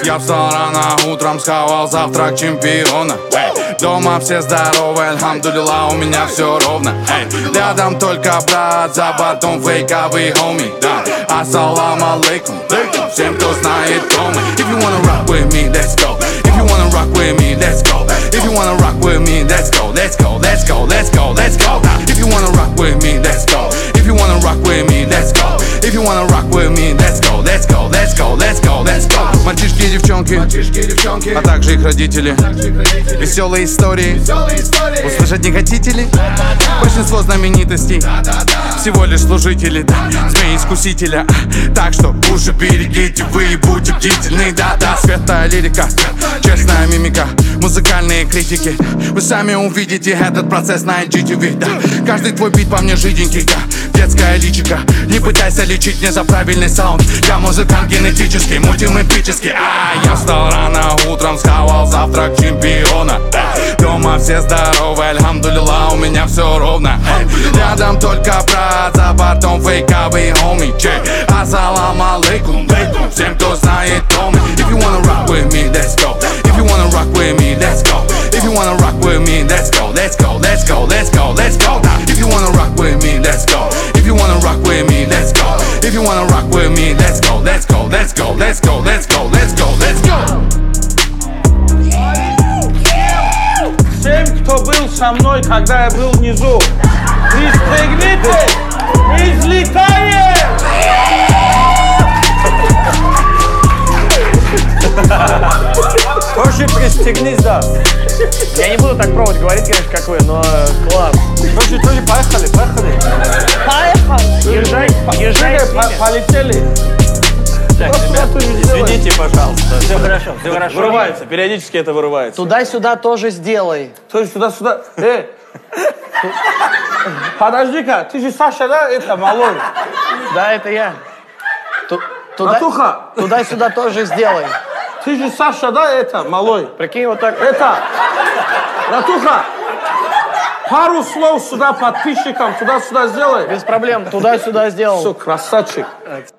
Я встал рано утром, схавал завтрак чемпиона. Дома все здоровы, альхамдулилла, у меня все ровно. Рядом только брат, за бортом фейковый хоми. Ассалам алейкум, всем, кто знает, кто мы. If you wanna rock with me, let's go. If you wanna rock with me, let's go. If you wanna rock with me, let's go. Let's go, let's go, let's go, let's go. If you wanna rock with me, let's go. If you wanna rock with me, let's go. If you wanna rock with me, let's go. Let's go, let's go, let's go, let's go. Мальчишки и девчонки, а также их родители. Веселые истории, услышать не хотите ли? Большинство знаменитостей всего лишь служители, змеи-искусителя. Так что уши берегите вы и будьте бдительны. Да-да, светлая лирика, честная мимика, музыкальные критики. Вы сами увидите этот процесс на IGTV, да. Каждый твой бит по мне жиденький, да. Детская личика, не пытайся лечить мне за правильный саунд. Я музыкант генетический, мультимэпический. Я встал рано утром, схавал завтрак чемпиона. Дома все здоровы, альхамдулилла, у меня все ровно. Рядом только брат, за бортом фейковый хоми. Ассалам алейкум, всем, кто знает, кто мы. If you wanna rock with me, let's go. If you wanna rock with me, let's go. If you wanna rock with me, let's go. Let's go, let's go, let's go, let's go. If you wanna rock with me, let's go. If you wanna rock with me, let's go. If you wanna rock with me, let's go. Let's go, let's go, let's go, let's go, let's go, let's go. Всем, кто был со мной, когда я был внизу, пристегните, мы взлетаем! Короче, пристегнись, да. Я не буду так пробовать говорить, конечно, как вы, но класс. Короче, тоже поехали. Езжай. Полетели. Так, ребят, извините, пожалуйста. Все хорошо. Вырывается, периодически это вырывается. Туда-сюда тоже сделай. Тоже сюда. Подожди-ка, ты же Саша, да? Это малой. Да, это я. Натуха, Туда-сюда тоже сделай. ты же Саша, да? Это малой. Прикинь, вот так. Это, Натуха, пару слов сюда подписчикам, туда-сюда сделай. Без проблем. Туда-сюда сделал. Все, красавчик.